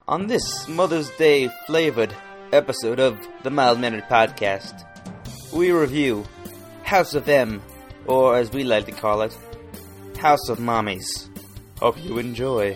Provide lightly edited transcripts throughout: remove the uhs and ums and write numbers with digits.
On this Mother's Day flavored episode of the Mild Mannered Podcast, we review House of M, or as we like to call it, House of Mommies. Hope you enjoy.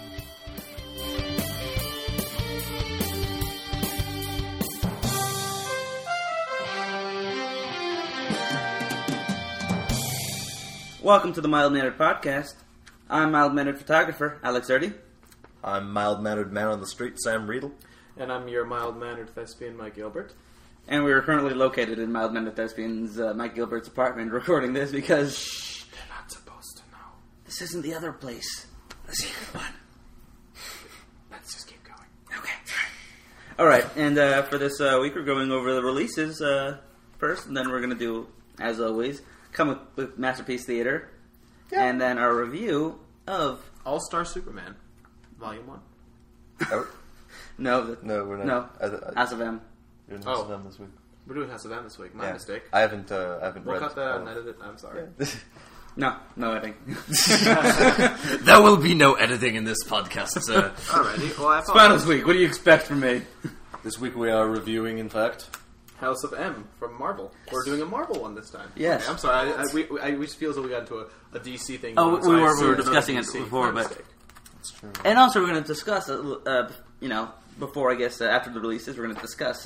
Welcome to the Mild Mannered Podcast. I'm Mild Mannered Photographer, Alex Erdy. I'm mild-mannered man on the street, Sam Riedel. And I'm your mild-mannered thespian, Mike Gilbert. And we are currently located in Mild Mannered Thespian's Mike Gilbert's apartment recording this because... Shh, they're not supposed to know. This isn't the other place. The secret one. Let's just keep going. Okay. Alright, and for this week we're going over the releases first, and then we're going to do, as always, come up with Masterpiece Theater, and then our review of... All-Star Superman, Volume 1. Oh, No, no, we're not. No, House of M. You're in House of M this week. We're doing House of M this week. My mistake. I haven't We'll read cut that all and of edit it. I'm sorry. No editing. There will be no editing in this podcast, sir. Alrighty. Well, I Finals week, what do you expect from me? This week we are reviewing, in fact, House of M from Marvel. We're doing a Marvel one this time. Yes. Okay, I'm sorry. We just feel as though we got into a DC thing. Oh, going, so we I were assumed discussing another it DC. before, My but- mistake. it's true. And also we're going to discuss, before, I guess, after the releases, we're going to discuss,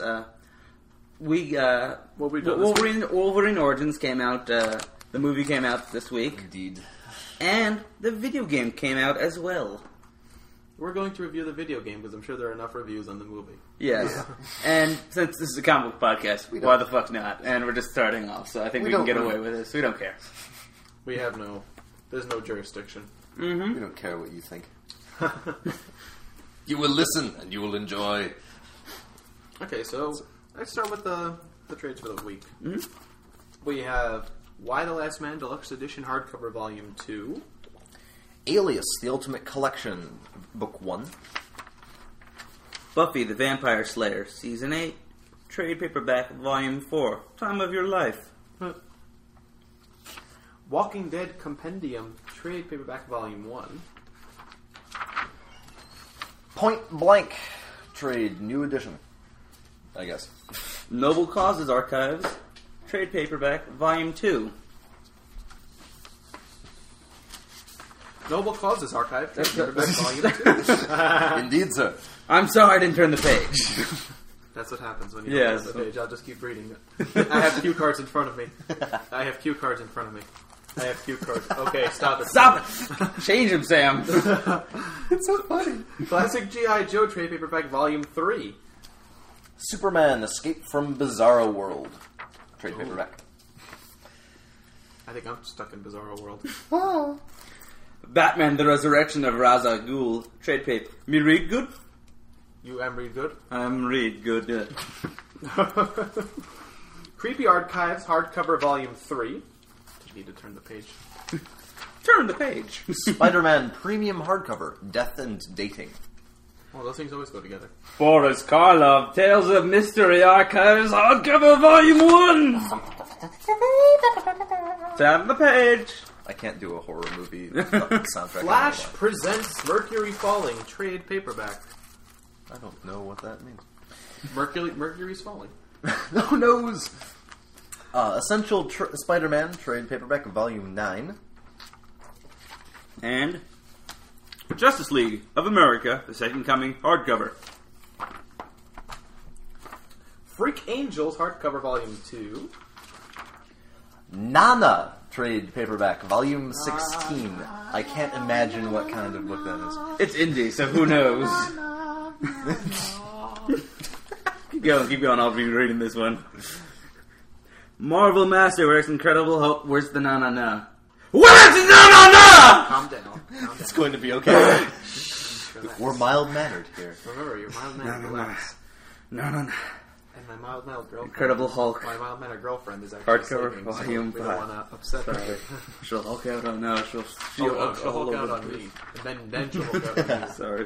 What we done this week? Wolverine Origins came out, the movie came out this week, Indeed. and the video game came out as well. We're going to review the video game because I'm sure there are enough reviews on the movie. Yes. And since this is a comic book podcast, why the fuck not? And we're just starting off, so I think we can get away with this. We don't care. We have there's no jurisdiction. We don't care what you think. You will listen and you will enjoy. Okay, so let's start with the trades for the week. Mm-hmm. We have Y the Last Man Deluxe Edition Hardcover Volume 2. Alias, The Ultimate Collection, Book 1. Buffy the Vampire Slayer, Season 8, Trade Paperback, Volume 4, Time of Your Life. Walking Dead Compendium Trade Paperback Volume 1. Point Blank Trade, New Edition, I guess. Noble Causes Archives, Trade Paperback, Volume 2. Noble Causes Archive Trade Paperback Volume 2. Indeed, sir. I'm sorry I didn't turn the page. That's what happens when you Yes. don't have the page. I'll just keep reading it. I have cue cards in front of me. I have cue cards. Okay, stop it. Stop it! Change him, Sam. It's so funny. Classic G.I. Joe Trade Paperback Volume 3. Superman, Escape from Bizarro World, Trade Paperback. I think I'm stuck in Bizarro World. Oh. Batman the Resurrection of Ra's al Ghul, Trade Paper. Me read good? You am read good? I'm read good. Creepy Archives Hardcover Volume 3. Need to turn the page. Turn the page. Spider-Man Premium Hardcover, Death and Dating. Well, those things always go together. Boris Karloff, Tales of Mystery Archives, Hardcover Volume 1. Turn the page. I can't do a horror movie soundtrack. Flash presents Mercury Falling Trade Paperback. I don't know what that means. Mercury's Falling. No knows. Essential Spider-Man Trade Paperback, Volume 9. And Justice League of America, The Second Coming, hardcover. Freak Angels Hardcover Volume 2. Nana Trade Paperback, Volume 16. I can't imagine what kind of book that is. It's indie, so who knows? Keep going, I'll be reading this one. Marvel Masterworks Incredible Hulk, where's the na-na-na? Where's the na-na-na? Calm down. It's going to be okay. We're mild-mannered here. Remember, you're mild-mannered. Relax. Na-na-na. And my mild-mannered girlfriend. Incredible Hulk. My mild-mannered girlfriend is actually Hardcover sleeping, Volume so we don't 5. want to upset her. She'll Hulk out, oh no, she'll She'll Hulk all Hulk out over on the me. And then she'll Hulk out on me. Sorry.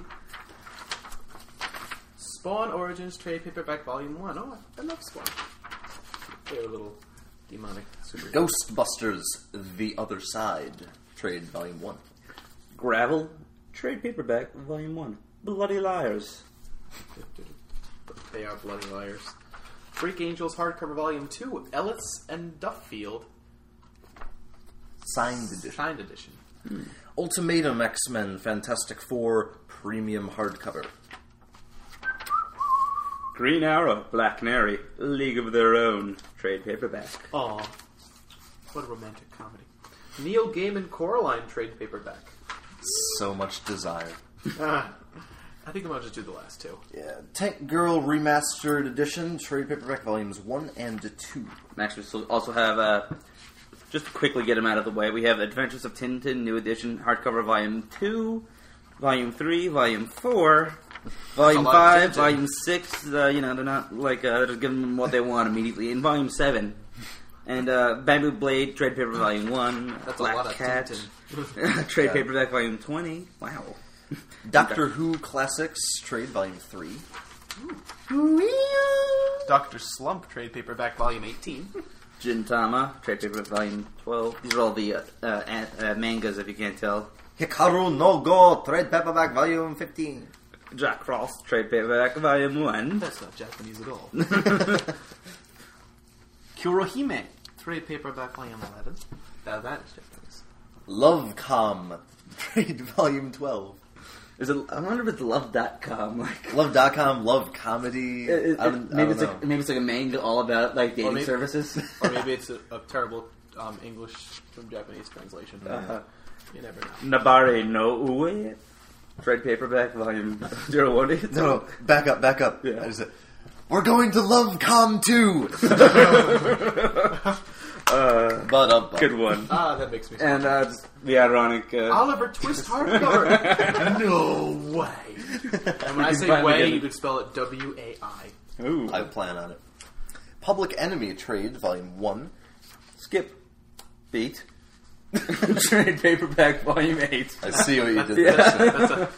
Spawn Origins Trade Paperback Volume 1. Oh, I love Spawn. They're a little demonic super. Ghostbusters, The Other Side, Trade Volume 1. Gravel, Trade Paperback, Volume 1. bloody liars. They are bloody liars. Freak Angels hardcover volume 2, Ellis and Duffield. Signed edition. Signed edition. Ultimatum X-Men Fantastic Four premium hardcover. Green Arrow, Black Canary, League of Their Own, trade paperback. Aw. What a romantic comedy. Neil Gaiman Coraline trade paperback. So much desire. I think I might just do the last two. Yeah, Tank Girl Remastered Edition, trade paperback volumes 1 and 2. Next, we also have, just to quickly get them out of the way, we have Adventures of Tintin, New Edition, hardcover volume 2, volume 3, volume 4, volume 5, volume 6, they're not, they're just giving them what they want immediately, in volume 7. And, Bamboo Blade, trade paper volume 1, That's Black a lot of Cat, Tintin. trade paperback volume 20, wow. Doctor Who Classics, trade volume 3. Dr. Slump trade paperback volume 18. Gintama, trade paperback volume 12. These are all the mangas, if you can't tell. Hikaru no Go, trade paperback volume 15. Jack Frost, trade paperback volume 1. That's not Japanese at all. Kurohime trade paperback volume 11. Now that is Japanese. Lovecom, trade volume 12. I wonder if it's love.com. Love.com, love comedy. Maybe it's like a manga all about dating services. Or maybe it's a terrible English from Japanese translation. You never know. Nabare no Ue, trade paperback volume 018. No, back up. Yeah. We're going to Lovecom 2! Good one. That makes me And the ironic... Oliver Twist hardcover! No way! And when I say way, you could spell it W-A-I. Ooh. I plan on it. Public Enemy Trade, Volume 1. Skip. Beat. Trade paperback volume 8. I see what you did Yeah. there. That's a...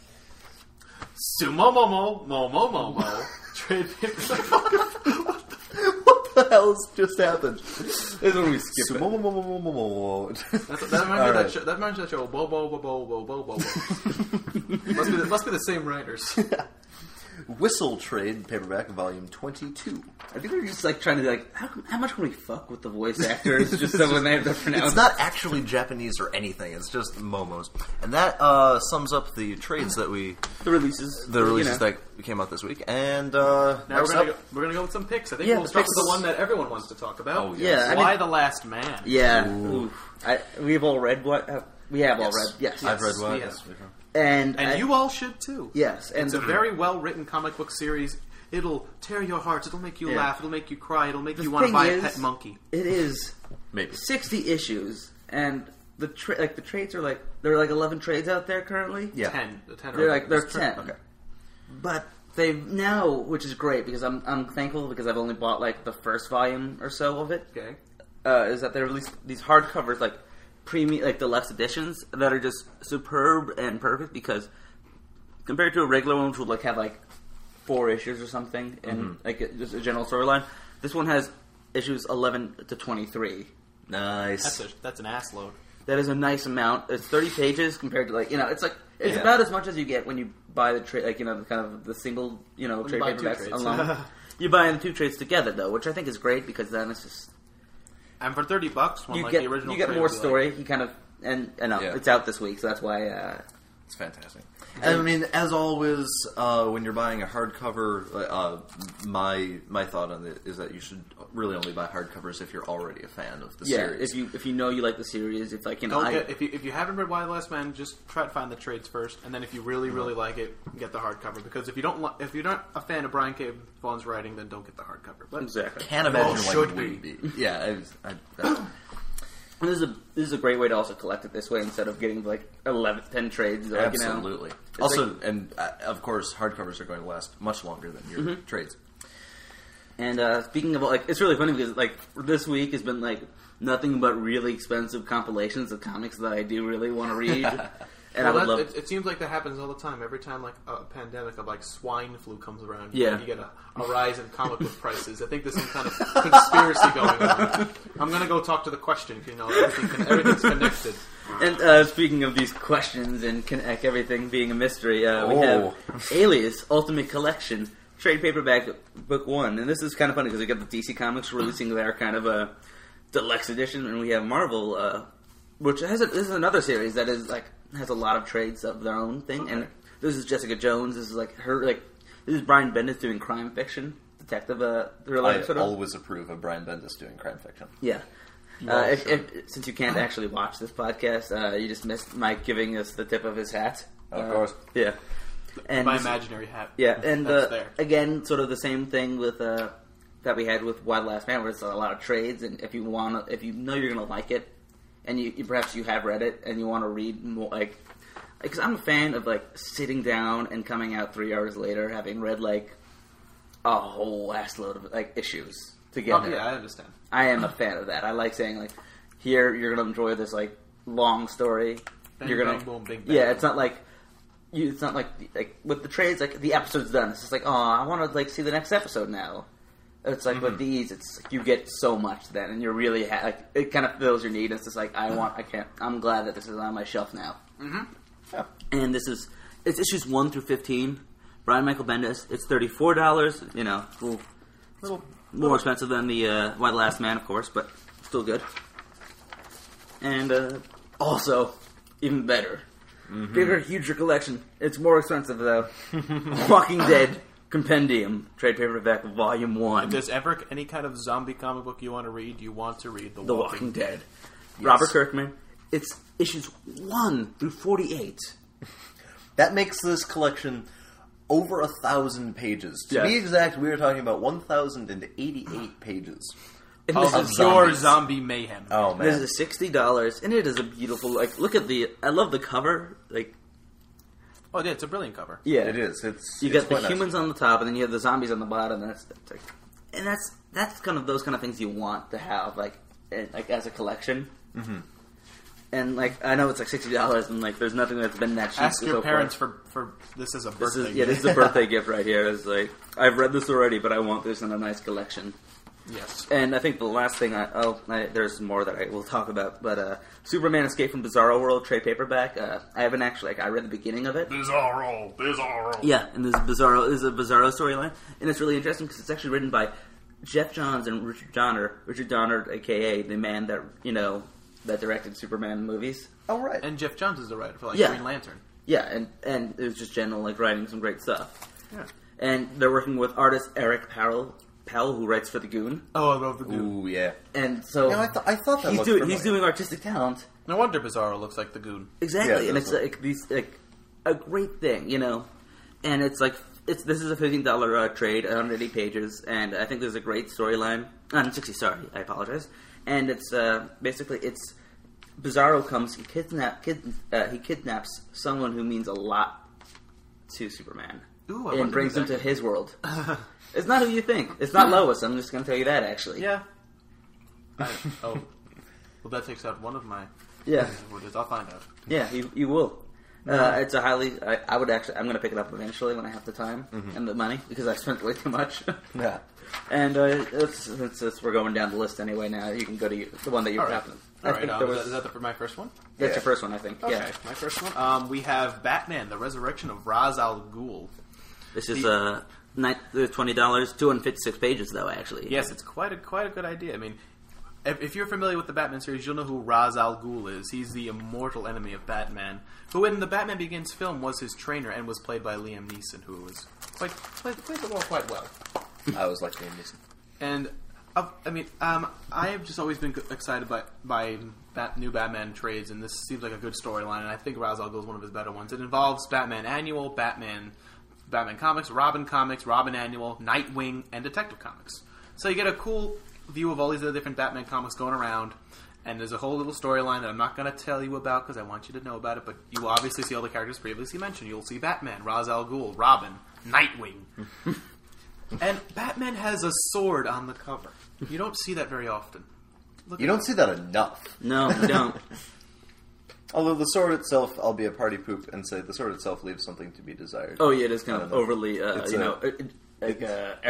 Sumomomo, trade paperback. What the hell's just happened? This is when we skip it. That reminds me of that show. Bo bo bo bo bo bo bo. Must be the same writers. Whistle Trade Paperback Volume 22. I think they're just trying to how much can we fuck with the voice actors just so when they have to pronounce. It's not actually Japanese or anything. It's just momos, and that sums up the trades that the releases that came out this week. And now we're gonna go with some picks. I think we'll start with the one that everyone wants to talk about. Oh, yes. Yeah, Why the Last Man? Yeah, we've all read what we have all read. Yes, I've read one. Yes. And you all should too. Yes, and it's a very well written comic book series. It'll tear your hearts. It'll make you laugh. It'll make you cry. It'll make you want to buy a pet monkey. It is maybe 60 issues, and the trades are there are 11 trades out there currently. Yeah, 10. They're 10. Okay, but they've now, which is great because I'm thankful because I've only bought the first volume or so of it. Okay, is that they released these hardcovers premium deluxe editions that are just superb and perfect because compared to a regular one which would have 4 issues or something and just a general storyline, this one has issues 11 to 23. Nice. That's an ass load. That is a nice amount. It's 30 pages compared to it's about as much as you get when you buy the trade the single trade paperbacks alone. You buy the 2 trades together though, which I think is great because then it's just. And for $30, the original, you get more story. You it's out this week, so that's why it's fantastic. And I mean, as always, when you're buying a hardcover, my thought on it is that you should really only buy hardcovers if you're already a fan of the series. if you know you like the series, it's if you haven't read Why the Last Man, just try to find the trades first, and then if you really like it, get the hardcover. Because if you're not a fan of Brian K. Vaughan's writing, then don't get the hardcover. But exactly. Can't imagine why should you we? wouldn't be. Yeah. This is a great way to also collect it this way instead of getting 10 trades. Absolutely. Also, and of course, hardcovers are going to last much longer than your trades. And speaking of it's really funny because this week has been nothing but really expensive compilations of comics that I do really want to read. And I would love. It seems like that happens all the time. Every time a pandemic of swine flu comes around, you get a rise in comic book prices. I think there's some kind of conspiracy going on. I'm gonna go talk to the Question. Everything's connected. And speaking of these questions and everything being a mystery, we have Alias Ultimate Collection trade paperback book 1, and this is kind of funny because we got the DC Comics releasing their kind of a deluxe edition, and we have Marvel, which this is another series that is has a lot of trades of their own thing. Okay. And this is Jessica Jones. This is this is Brian Bendis doing crime fiction, detective thriller. I always approve of Brian Bendis doing crime fiction. Yeah. Since you can't actually watch this podcast, you just missed Mike giving us the tip of his hat. Of course. Yeah. And my imaginary hat. Yeah, and again, sort of the same thing with that we had with Why the Last Man, where it's a lot of trades, and if you know you're going to like it, and you perhaps you have read it, and you want to read more, because I'm a fan of sitting down and coming out 3 hours later having read a whole ass load of issues together. Oh, yeah, I understand. I am a fan of that. I like saying here you're going to enjoy this long story. Bang, you're going to boom, bing, yeah. It's not like it's not like with the trades. The episode's done. It's just I want to see the next episode now. It's with these, it's you get so much then, and you're really it kind of fills your need. It's just I'm glad that this is on my shelf now. Mm-hmm. Yeah. And it's issues 1 through 15. Brian Michael Bendis. It's $34. You know, a little more expensive than the Why the Last Man, of course, but still good. And also even better, bigger, huger collection. It's more expensive though. Walking Dead Compendium, trade paperback, Volume 1. If there's ever any kind of zombie comic book you want to read The Walking Dead. Yes. Robert Kirkman. It's issues 1 through 48. That makes this collection over 1,000 pages. To be exact, we were talking about 1,088 pages. And this is pure zombie mayhem. Oh, man. This is $60, and it is a beautiful, look at I love the cover, Oh, yeah, it's a brilliant cover. Yeah, it is. You got the humans on the top, and then you have the zombies on the bottom. And that's kind of those kind of things you want to have, as a collection. Mm-hmm. And I know it's $60, and there's nothing that's been that cheap. Ask your parents for this as a birthday gift. This is a birthday gift right here. It's I've read this already, but I want this in a nice collection. Yes. And I think the last thing there's more that I will talk about, but Superman Escape from Bizarro World trade paperback. I haven't actually, I read the beginning of it. Bizarro. Yeah, and this is a Bizarro storyline, and it's really interesting because it's actually written by Jeff Johns and Richard Donner. Richard Donner, a.k.a. the man that, that directed Superman movies. Oh, right. And Jeff Johns is the writer for, Green Lantern. Yeah, and it was just general, writing some great stuff. Yeah. And they're working with artist Eric Powell, who writes for The Goon. Oh, I love The Goon. Ooh, yeah. And so... I thought that he's doing artistic talent. No wonder Bizarro looks like The Goon. Exactly, and it's a great thing, And it's this is a $15 trade, 180 pages, and I think there's a great storyline. 60, sorry, I apologize. And it's basically Bizarro comes, he kidnaps someone who means a lot to Superman. Ooh, and brings him to his world. It's not who you think. It's not Lois. I'm just going to tell you that, actually. Yeah. Well, that takes out one of my... Yeah. I'll find out. Yeah, you will. It's a highly... I would actually... I'm going to pick it up eventually when I have the time and the money, because I spent way too much. Yeah. And since we're going down the list anyway now, you can go to the one that you're happening. All right. Is that my first one? That's your first one, I think. Okay, yeah. My first one. We have Batman, The Resurrection of Ra's al Ghul. This is $20, 256 pages, though, actually. Yes, it's quite a good idea. I mean, if you're familiar with the Batman series, you'll know who Ra's al Ghul is. He's the immortal enemy of Batman, who in the Batman Begins film was his trainer and was played by Liam Neeson, who was played the role quite well. I was like Liam Neeson. And I have just always been excited by new Batman trades, and this seems like a good storyline. And I think Ra's al Ghul is one of his better ones. It involves Batman Annual, Batman Comics, Robin Annual, Nightwing, and Detective Comics. So you get a cool view of all these other different Batman comics going around, and there's a whole little storyline that I'm not going to tell you about because I want you to know about it, but you will obviously see all the characters previously mentioned. You'll see Batman, Ra's al Ghul, Robin, Nightwing. And Batman has a sword on the cover. You don't see that very often. You don't see that enough. No, you don't. Although the sword itself, I'll be a party poop and say the sword itself leaves something to be desired. Oh yeah, it is kind of overly,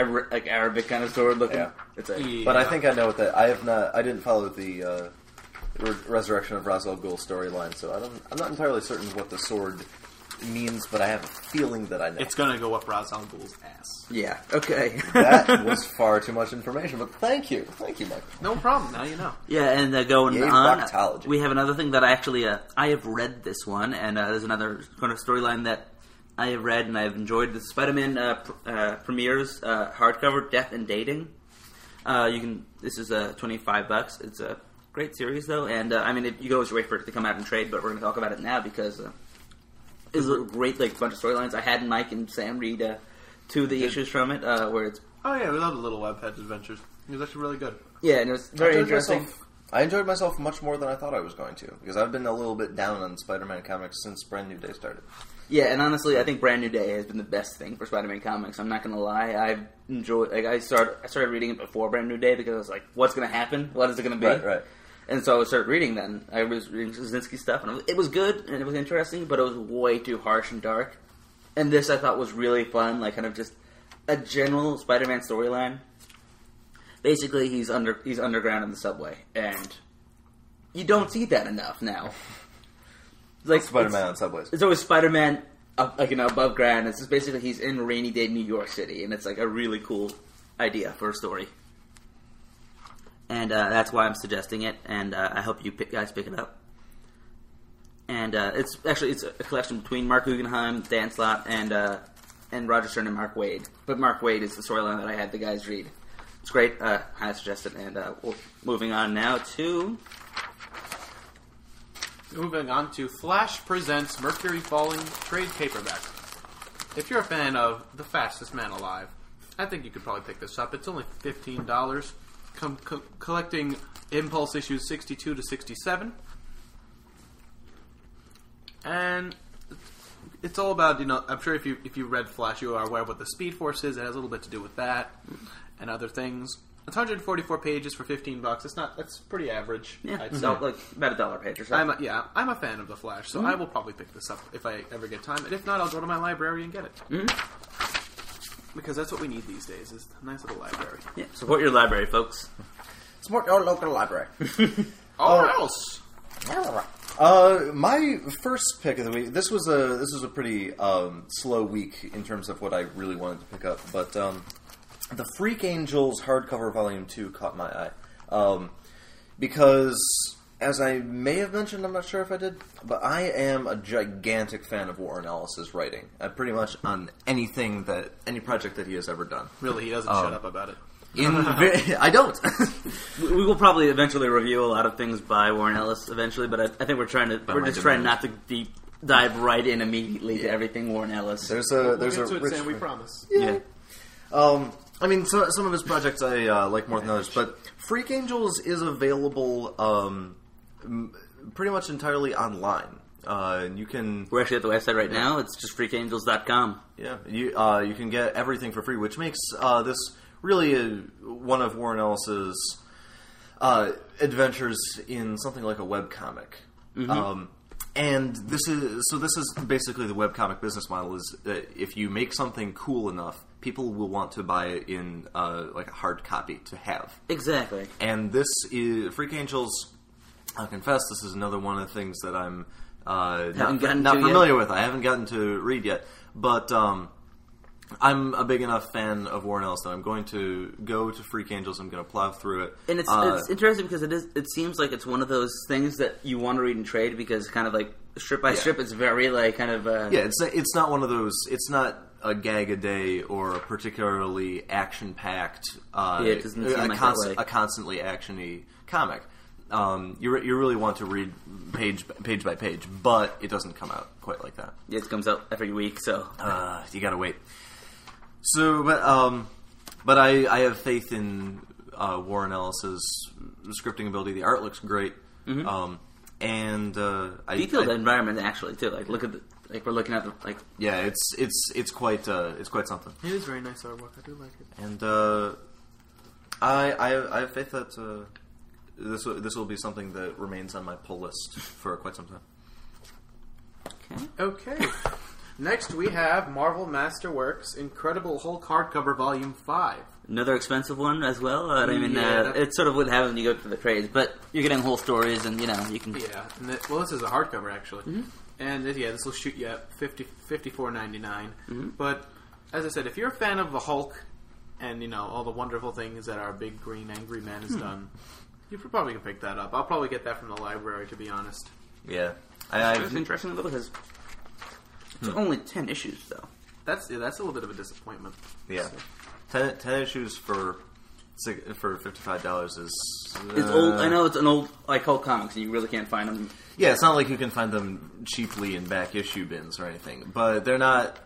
Arabic kind of sword looking. Yeah. It's But I think I know what that. I didn't follow the Resurrection of Ra's al Ghul storyline, so I'm not entirely certain what the sword means, but I have a feeling that I know. It's gonna go up Ra's al Ghul's ass. Yeah. Okay. That was far too much information, but thank you, Michael. No problem. Now you know. Yeah, and going Yay, on, proctology. we have another thing that I actually I have read this one, and there's another kind of storyline that I have read and I've enjoyed. The Spider-Man premieres hardcover, Death and Dating. This is $25. It's a great series though, and you can always wait for it to come out in trade, but we're going to talk about it now because it's a great bunch of storylines. I had Mike and Sam read 2 of the issues from it, where it's... Oh yeah, we love the Little Webhead Adventures. It was actually really good. Yeah, and it was very interesting. I enjoyed myself much more than I thought I was going to, because I've been a little bit down on Spider-Man comics since Brand New Day started. Yeah, and honestly, I think Brand New Day has been the best thing for Spider-Man comics. I'm not going to lie. I enjoyed... I started reading it before Brand New Day because I was like, what's going to happen? What is it going to be? Right. And so I started reading then. I was reading Krasinski stuff, and it was good, and it was interesting, but it was way too harsh and dark. And this I thought was really fun, kind of just a general Spider-Man storyline. Basically, he's underground in the subway, and you don't see that enough now. Spider-Man on subways. It's always Spider-Man above ground. It's just basically he's in rainy day New York City, and it's a really cool idea for a story. And that's why I'm suggesting it, and I hope you guys pick it up. And it's a collection between Mark Guggenheim, Dan Slott, and Roger Stern and Mark Waid. But Mark Waid is the storyline that I had the guys read. It's great. I suggest it. And moving on now to... Moving on to Flash Presents Mercury Falling trade paperback. If you're a fan of The Fastest Man Alive, I think you could probably pick this up. It's only $15. Collecting Impulse issues 62 to 67. And it's all about, I'm sure if you read Flash, you are aware of what the Speed Force is. It has a little bit to do with that and other things. It's 144 pages for $15. That's pretty average. Yeah, I'd say. so about $1 a page or so. I'm a fan of the Flash, so I will probably pick this up if I ever get time. And if not, I'll go to my library and get it. Mm-hmm. Because that's what we need these days, is a nice little library. Yeah, support your library, folks. Support your local library. Or else. My first pick of the week. This was a pretty slow week in terms of what I really wanted to pick up, but the Freak Angels hardcover volume 2 caught my eye because, as I may have mentioned, I'm not sure if I did, but I am a gigantic fan of Warren Ellis's writing. Pretty much on any project that he has ever done. Really, he doesn't shut up about it. I don't. We will probably eventually review a lot of things by Warren Ellis eventually, but I think we're just trying not to deep dive right in immediately to everything Warren Ellis. There's a rich... Sam, we promise. Yeah. Some of his projects I like more than others, but Freak Angels is available pretty much entirely online. You can... We're actually at the website right now. It's just freakangels.com. Yeah, you can get everything for free, which makes this really one of Warren Ellis's adventures in something like a webcomic. Mm-hmm. And this is basically the webcomic business model, is that if you make something cool enough, people will want to buy it in a hard copy to have. Exactly. And this is Freak Angels. I'll confess, this is another one of the things that I'm not familiar with. I haven't gotten to read yet, but I'm a big enough fan of Warren Ellis that I'm going to go to Freak Angels. I'm going to plow through it. And it's interesting because it seems like it's one of those things that you want to read in trade because kind of strip by strip, it's very it's not one of those. It's not a gag a day or a particularly action packed. It doesn't seem like that way. A constantly actiony comic. You really want to read page by page, but it doesn't come out quite like that. Yeah, it comes out every week, so you gotta wait. So, but I have faith in Warren Ellis's scripting ability. The art looks great, and detailed environment actually too. Look at we're looking at yeah, it's quite something. It is very nice artwork. I do like it, and I have faith that this will be something that remains on my pull list for quite some time. Okay. Next, we have Marvel Masterworks Incredible Hulk hardcover Volume 5. Another expensive one as well. Yeah. It's sort of what happens when you go to the trades, but you're getting whole stories, and you can. Yeah. And this is a hardcover actually, and this will shoot you at $54.99. But as I said, if you're a fan of the Hulk and all the wonderful things that our big green angry man has done, you probably can pick that up. I'll probably get that from the library, to be honest. Yeah. It's interesting though because it's only 10 issues though. That's a little bit of a disappointment. Yeah. 10 issues for $55 is... It's old. I know it's an old Hulk comics, and you really can't find them. Yeah, it's not like you can find them cheaply in back issue bins or anything, but they're not...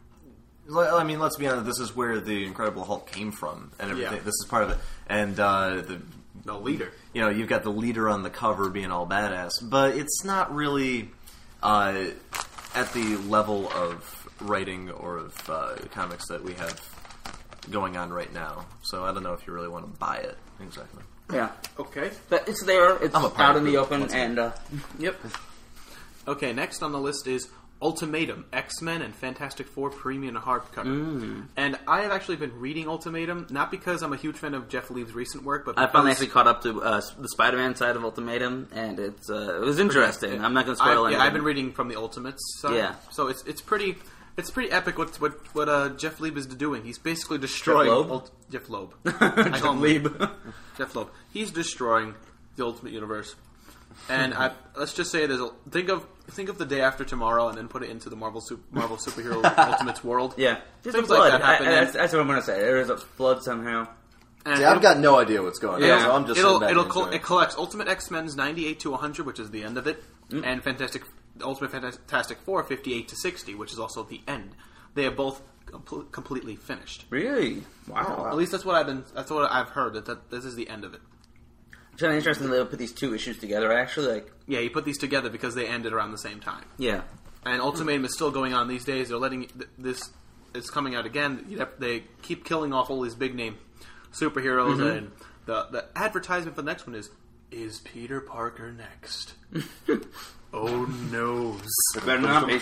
I mean, let's be honest, this is where the Incredible Hulk came from and everything. Yeah. This is part of it. And the leader. You've got the leader on the cover being all badass, but it's not really at the level of writing or of comics that we have going on right now. So I don't know if you really want to buy it. Exactly. Yeah. Okay. But it's there. It's out in the open. And Yep. Okay, next on the list is Ultimatum, X-Men and Fantastic Four Premium hardcover. And I have actually been reading Ultimatum, not because I'm a huge fan of Jeff Lee's recent work, but because I finally actually caught up to the Spider-Man side of Ultimatum, and it was interesting. I'm not going to spoil anything. I've been reading from the Ultimates side. Yeah. So it's pretty epic what Jeff Leib is doing. He's basically destroying... Jeff Loeb. I call him Leib. Jeff Loeb. He's destroying the Ultimate Universe. And let's just say think of the day after tomorrow, and then put it into the Marvel superhero Ultimates world. Yeah, things like that happen. That's what I'm going to say. There is a flood somehow. See, I've got no idea what's going on. So I'm just it collects Ultimate X-Men's 98 to 100, which is the end of it, and Ultimate Fantastic Four 58 to 60, which is also the end. They are both completely finished. Really? Wow. At least that's what I've heard. That this is the end of it. It's kind of interesting that they put these two issues together, actually. Yeah, you put these together because they ended around the same time. Yeah. And Ultimatum is still going on these days. They're letting this... It's coming out again. They keep killing off all these big-name superheroes, and the advertisement for the next one is Peter Parker next? Oh, no. Better not be.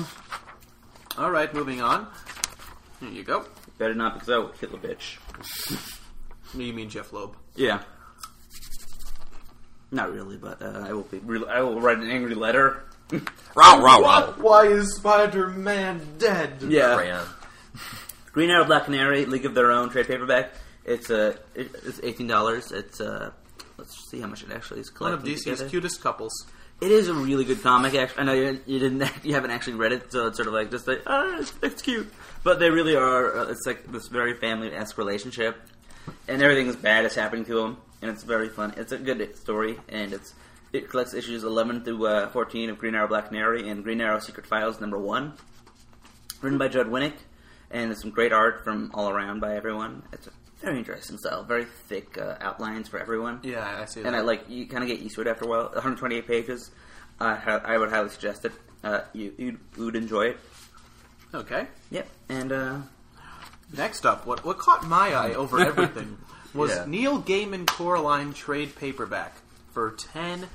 All right, moving on. Here you go. Better not, because I will kill a bitch. You mean Jeff Loeb? Yeah. Not really, but I will write an angry letter. Why is Spider-Man dead? Yeah. Green Arrow, Black Canary, League of Their Own trade paperback. It's $18. It's let's see how much it actually is. One of DC's cutest couples. It is a really good comic. Actually, I know you haven't actually read it, so it's sort of like just like it's cute, but they really are. It's like this very family-esque relationship, and everything is bad is happening to them, and it's very fun. It's a good story, and it collects issues 11 through 14 of Green Arrow, Black Canary, and Green Arrow Secret Files #1, written by Judd Winnick, and there's some great art from all around by everyone. It's a very interesting style, very thick outlines for everyone. Yeah, I see that. And you kind of get used to it after a while. 128 pages. I would highly suggest it. You would enjoy it. Okay. Yep. And next up, what caught my eye over everything was Neil Gaiman Coraline trade paperback for $10.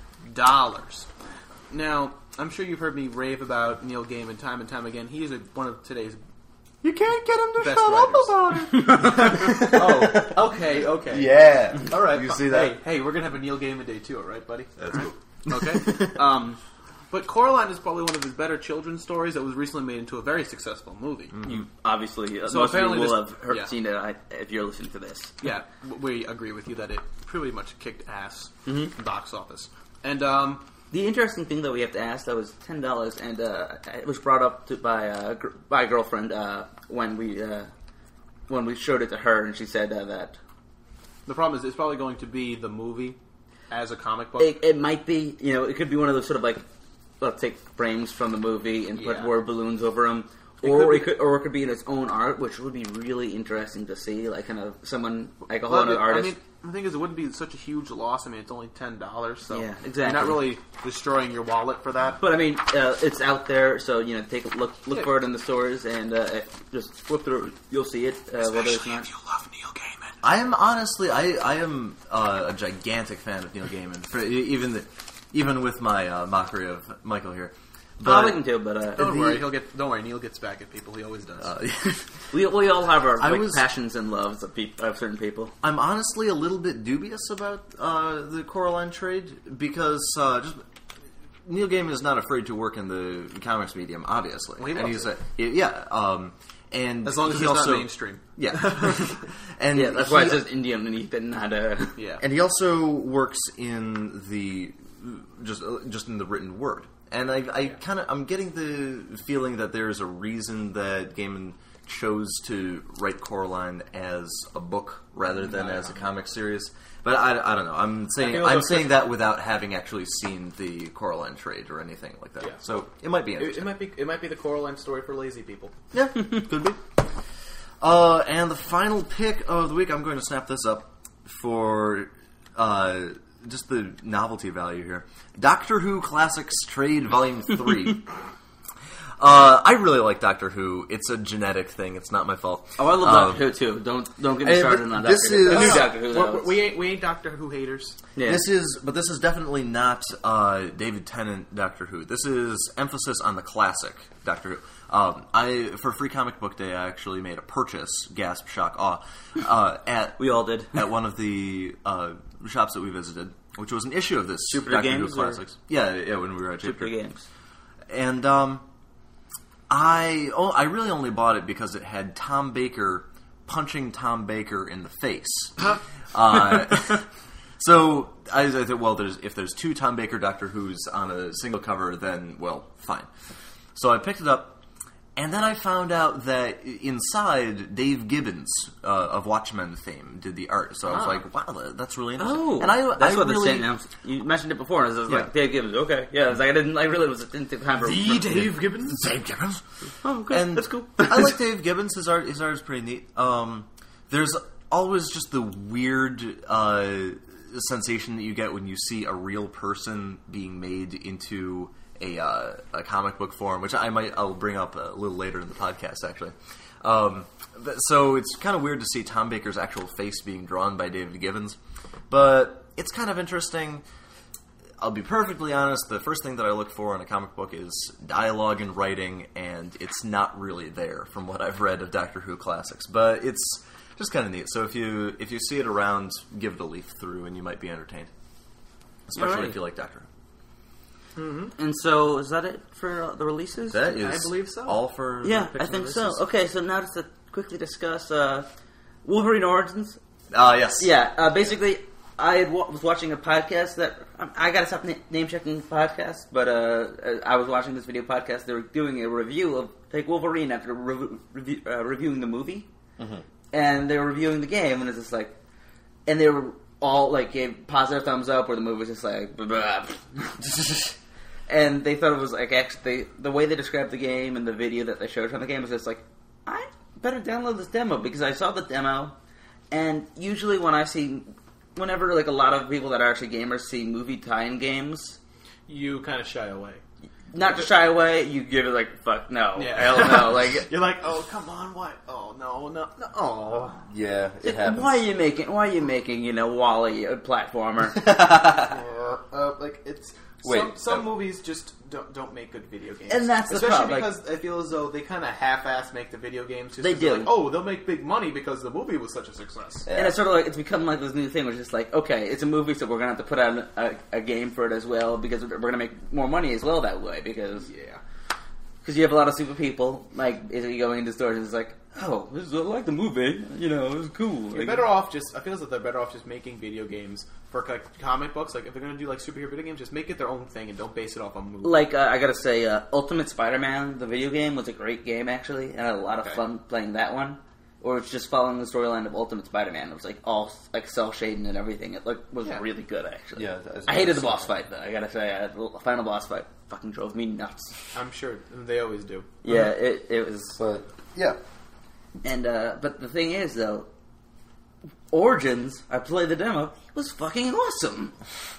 Now, I'm sure you've heard me rave about Neil Gaiman time and time again. He is one of today's You can't get him to best shut writers. up about it. Oh, okay. Yeah. All right. You see that? Hey, we're going to have a Neil Gaiman day too, all right, buddy? That's cool. Okay. But Coraline is probably one of his better children's stories that was recently made into a very successful movie. You obviously, So most of you apparently will this- have yeah. seen it if you're listening to this. Yeah, we agree with you that it pretty much kicked ass in box office. And The interesting thing that we have to ask, though, is $10, and it was brought up by a girlfriend when we showed it to her, and she said that the problem is it's probably going to be the movie as a comic book. it might be, it could be one of those sort of like, let's take frames from the movie and put word balloons over them, or it could be in its own art, which would be really interesting to see, like kind of someone like a whole other artist. I mean, the thing is, it wouldn't be such a huge loss. I mean, it's only $10, so Yeah, exactly. you're not really destroying your wallet for that. But I mean, it's out there, so take a look for it in the stores, and just flip through. You'll see it. Whether it's not. If you love Neil Gaiman. I am honestly, I am a gigantic fan of Neil Gaiman. Even with my mockery of Michael here, I like him too, but Don't worry, Don't worry, Neil gets back at people. He always does. we all have our passions and loves of certain people. I'm honestly a little bit dubious about the Coraline trade because Neil Gaiman is not afraid to work in the comics medium, obviously. Well, and he's and as long as he it's also, not mainstream. Yeah, and that's why it says indie underneath it, not Yeah, and he also works in the just in the written word. And I'm getting the feeling that there's a reason that Gaiman chose to write Coraline as a book rather than as a comic series. But I don't know. I'm saying that without having actually seen the Coraline trade or anything like that. Yeah. So it might be interesting. It might be the Coraline story for lazy people. Yeah, could be. And the final pick of the week, I'm going to snap this up for just the novelty value here. Doctor Who Classics Trade Volume 3. I really like Doctor Who. It's a genetic thing. It's not my fault. Oh, I love Doctor Who too. Don't get me started on Doctor Who. The new Doctor Who. We ain't Doctor Who haters. Yeah. This is definitely not David Tennant Doctor Who. This is emphasis on the classic Doctor Who. For Free Comic Book Day, I actually made a purchase, gasp, shock, awe, we all did at one of the shops that we visited, which was an issue of this Jupiter Doctor Games, Who Classics. Yeah, when we were at Jupiter Games. And I really only bought it because it had Tom Baker punching Tom Baker in the face. So I thought, well, if there's two Tom Baker Doctor Who's on a single cover, then, well, fine. So I picked it up, and then I found out that inside, Dave Gibbons of Watchmen fame did the art. So I was like, wow, that's really interesting. Oh, and that's what really, the same. You mentioned it before, and I was like, Dave Gibbons. Okay, yeah. I was like, didn't take time for Dave Gibbons. Dave Gibbons. Oh, okay, And that's cool. I like Dave Gibbons. His art is pretty neat. There's always just the weird sensation that you get when you see a real person being made into a comic book form, which I'll bring up a little later in the podcast, actually. So it's kind of weird to see Tom Baker's actual face being drawn by David Gibbons, but it's kind of interesting. I'll be perfectly honest, the first thing that I look for in a comic book is dialogue and writing, and it's not really there from what I've read of Doctor Who Classics, but it's just kind of neat. So if you see it around, give it a leaf through, and you might be entertained, especially if you like Doctor Who. Mm-hmm. And so, is that it for the releases? That is, I believe so. All for I think so. Okay, so now just to quickly discuss Wolverine Origins. Yes. Yeah, basically, I was watching a podcast that I gotta stop name checking podcasts, but I was watching this video podcast. They were doing a review of Wolverine after reviewing the movie, and they were reviewing the game, and it's just like, and they were all like gave positive thumbs up, or the movie was just like, blah, blah. And they thought it was like actually the way they described the game and the video that they showed from the game was just like, I better download this demo because I saw the demo, and usually whenever like a lot of people that are actually gamers see movie tie-in games, you kind of shy away. Not to shy away, you give it like, fuck no, Yeah. hell no, like You're like, oh come on, what? Oh no, oh. Yeah, it happens. why are you making Wall-E a platformer? Like it's Wait, some movies just don't make good video games, And that's the especially problem, because I feel as though they kind of half-ass make the video games. Just They 'cause do. they're like, oh, they'll make big money because the movie was such a success. And it's sort of like, it's become like this new thing where it's just like, okay, it's a movie, so we're going to have to put out a game for it as well, because we're going to make more money as well that way, because you have a lot of super people, like, basically going into stores and it's like, oh, I like the movie, it was cool. You're better off I feel as if they're better off just making video games for like comic books. Like if they're going to do like superhero video games, just make it their own thing and don't base it off a movie. Like, I gotta say, Ultimate Spider-Man, the video game, was a great game, actually, and I had a lot of fun playing that one. Or it's just following the storyline of Ultimate Spider-Man. It was, like, all, like, cel-shading and everything. It, like, was really good, actually. Yeah, I hated the boss fight, though, I gotta say. The final boss fight fucking drove me nuts. I'm sure they always do. Yeah, it was... But, yeah. And, but the thing is, though, Origins, I played the demo, it was fucking awesome.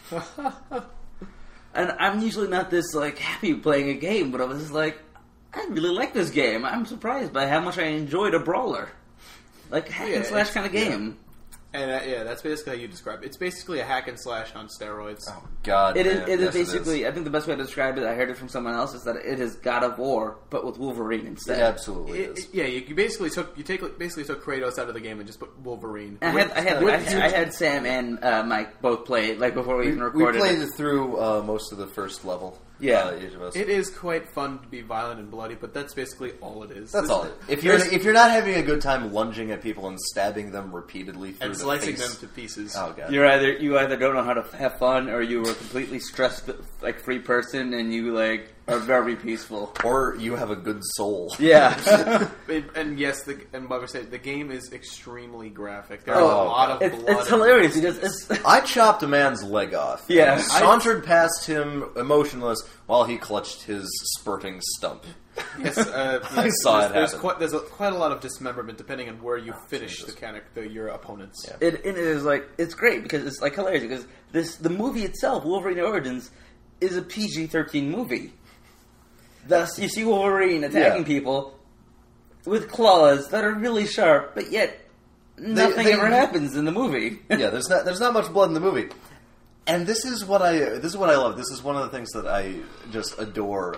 And I'm usually not this, like, happy playing a game, but I was just like, I really like this game. I'm surprised by how much I enjoyed a brawler. Like, hack and slash kind of game. And that's basically how you describe it. It's basically a hack and slash on steroids. Oh God! It is. man. It is Yes, basically. I think the best way to describe it, I heard it from someone else, is that it is God of War, but with Wolverine instead. It absolutely is. You basically took Kratos out of the game and just put Wolverine. I had Sam and Mike both play it before we even We recorded played it. it through most of the first level. Yeah. Each of us. It is quite fun to be violent and bloody, but that's basically all it is. That's all. If you're not having a good time lunging at people and stabbing them repeatedly through and the slicing face, them to pieces. oh God! You either don't know how to have fun, or you are a completely stressed free person, and you are very peaceful. Or you have a good soul. Yeah. And yes, and Bubba said the game is extremely graphic. There's Oh, a lot of blood. it's hilarious because it's I chopped a man's leg off. Yeah. and sauntered past him emotionless while he clutched his spurting stump. Yes, I saw it there's happen. There's quite a lot of dismemberment depending on where you finish your opponents. Yeah. it is it's great because it's hilarious because the movie itself, Wolverine Origins, is a PG-13 movie. Thus, you see Wolverine attacking people with claws that are really sharp, but yet nothing ever happens in the movie. Yeah, there's not much blood in the movie. And this is what I love. This is one of the things that I just adore.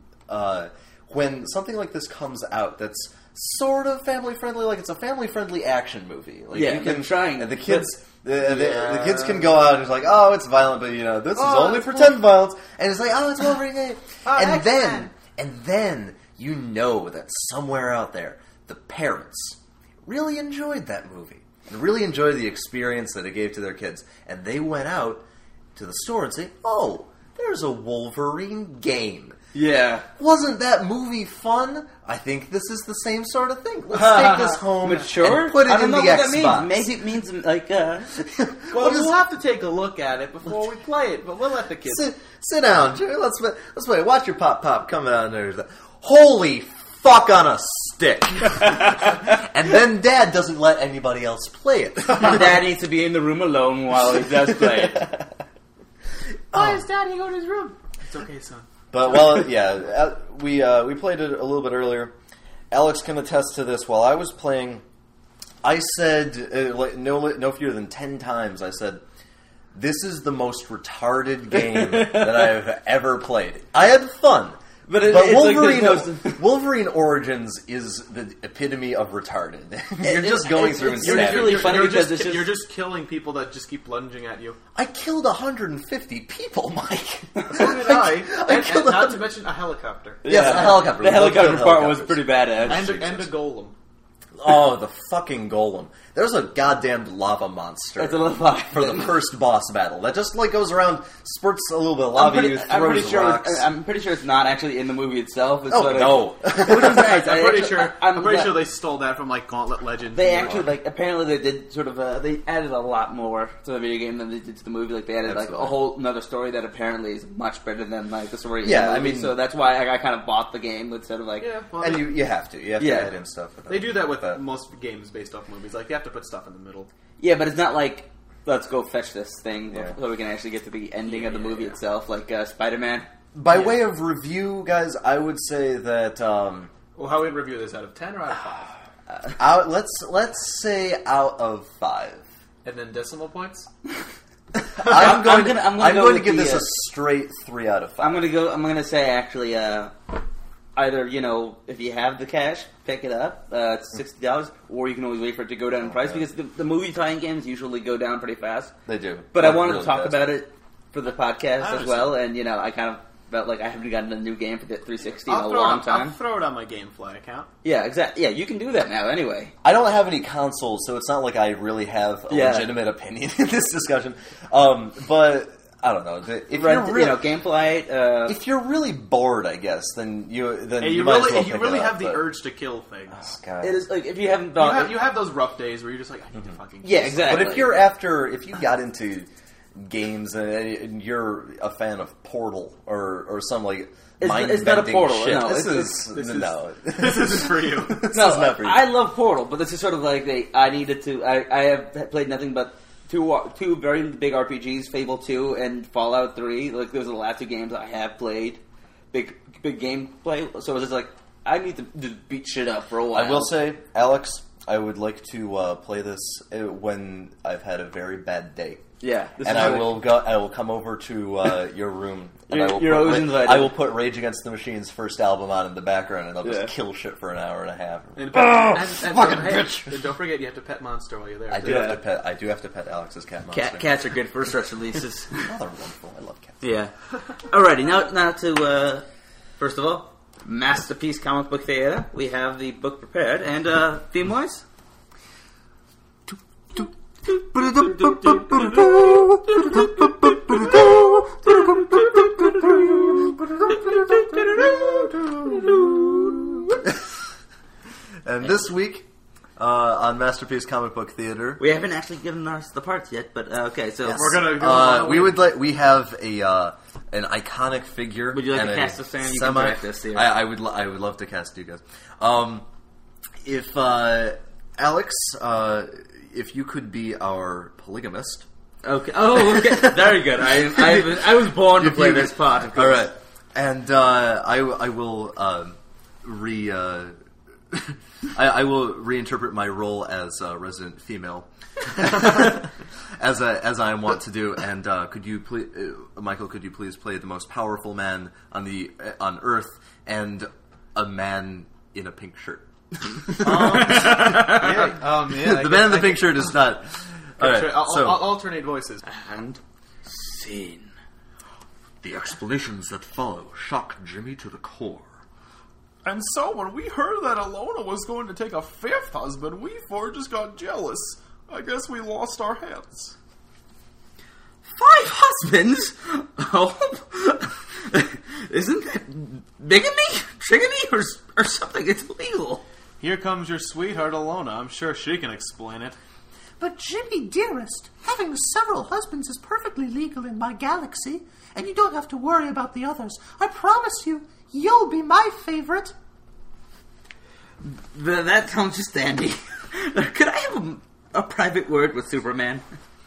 When something like this comes out, that's sort of family friendly, like it's a family friendly action movie. Like Yeah, you they're trying, and the kids. The kids can go out and it's like, oh, it's violent, but this is only pretend violence, and it's like, oh, it's Wolverine. And then you know that somewhere out there, the parents really enjoyed that movie and really enjoyed the experience that it gave to their kids, and they went out to the store and say, oh, there's a Wolverine game. Yeah. Wasn't that movie fun? I think this is the same sort of thing. Let's take this home Mature? and put it I don't in know the what Xbox. that means. Maybe it means Well, we'll have to take a look at it before we play it, but we'll let the kids. Sit down, Jerry. Let's play. Watch your pop coming out there. Holy fuck on a stick! And then Dad doesn't let anybody else play it. Dad needs to be in the room alone while he does play it. Why is Daddy going to his room? It's okay, son. But we played it a little bit earlier. Alex can attest to this. While I was playing, I said no fewer than 10 times. I said, "This is the most retarded game that I have ever played." I had fun. But Wolverine Origins is the epitome of retarded. You're just going through and You're stabbing. really funny because it's You're just killing people that just keep lunging at you. I killed 150 people, Mike. So did I. I killed Not to mention a helicopter. Yes, a helicopter. The helicopter Love part was helicopters. pretty badass. And a golem. Oh, the fucking golem. There's a goddamn lava monster It's a little fun. for the first boss battle that just goes around, spurts a little bit of lava, throws rocks. I'm pretty sure it's not actually in the movie itself. It's Oh, no. Which is nice. I'm pretty glad- sure they stole that from Gauntlet Legends. They actually apparently they did they added a lot more to the video game than they did to the movie. They added Absolutely. a whole another story that apparently is much better than the story. in Yeah, the I movie. mean- so that's why I kind of bought the game instead of And you have to add in stuff. They do that with But- most games based off movies. You have to put stuff in the middle. Yeah, but it's not like let's go fetch this thing Yeah. so we can actually get to the ending of the movie itself, like Spider-Man. By way of review, guys, I would say that Well, how would we review this? Out of 10 or out of 5? let's say out of 5. And then decimal points? I'm going to with give this the, a straight 3 out of 5. I'm gonna say actually either if you have the cash, pick it up. It's $60, or you can always wait for it to go down in price because the movie tie-in games usually go down pretty fast. They do, But I wanted really to talk fast. about it for the podcast I as well, and I kind of felt like I haven't gotten a new game for the 360 in a I'll long time. throw it on my GameFly account. Yeah, exactly. Yeah, you can do that now. Anyway, I don't have any consoles, so it's not like I really have a legitimate opinion in this discussion. But I don't know. If you're really, GameFly. if you're really bored, I guess, then you You might as well really, pick you really it up, have the but- urge to kill things. Oh, God. It is like if you haven't You thought. have those rough days where you're just like, I need to fucking kill Yeah, someone. exactly. But if you got into games and you're a fan of Portal or some It's not a mind-bending Portal, shit, no, this it's- is no. This isn't for you. This No, is not for you. I love Portal, but this is sort of like I needed to. I have played nothing but two very big RPGs, Fable 2 and Fallout 3. Like those are the last two games I have played. Big gameplay. So it's just like I need to just beat shit up for a while. I will say, Alex, I would like to play this when I've had a very bad day. Yeah, And I will come over to your room, and You're always invited. I will put Rage Against the Machine's first album on in the background, and I'll just kill shit for an hour and a half. And fucking bitch! And don't forget, you have to pet Monster while you're there. I do have to pet Alex's cat Monster. Cats are good for first releases. Oh, they're wonderful. I love cats. Yeah. Alrighty, now to first of all, Masterpiece Comic Book Theater. We have the book prepared, and theme-wise. And this week on Masterpiece Comic Book Theater, We haven't actually given us the parts yet, but okay. So yes. We're gonna. we have an iconic figure. Would you like and to cast us, Sam? You can direct us here. I would love to cast you guys. If Alex, if you could be our polygamist. Okay. Oh, okay. Very good. I was born to play this part. Of course. All right, and I will I will reinterpret my role as resident female, as I am wont to do. And could you please, Michael? Could you please play the most powerful man on Earth and a man in a pink shirt? Yeah. The man in the pink shirt is not. All right, I'll alternate voices. And scene. The explanations that follow shock Jimmy to the core. And so when we heard that Alona was going to take a fifth husband, we four just got jealous. I guess we lost our heads. 5 husbands? Oh, isn't that bigamy, trigamy, or something? It's illegal. Here comes your sweetheart Alona. I'm sure she can explain it. But Jimmy, dearest, having several husbands is perfectly legal in my galaxy, and you don't have to worry about the others. I promise you, you'll be my favorite. That sounds just dandy. Could I have a private word with Superman?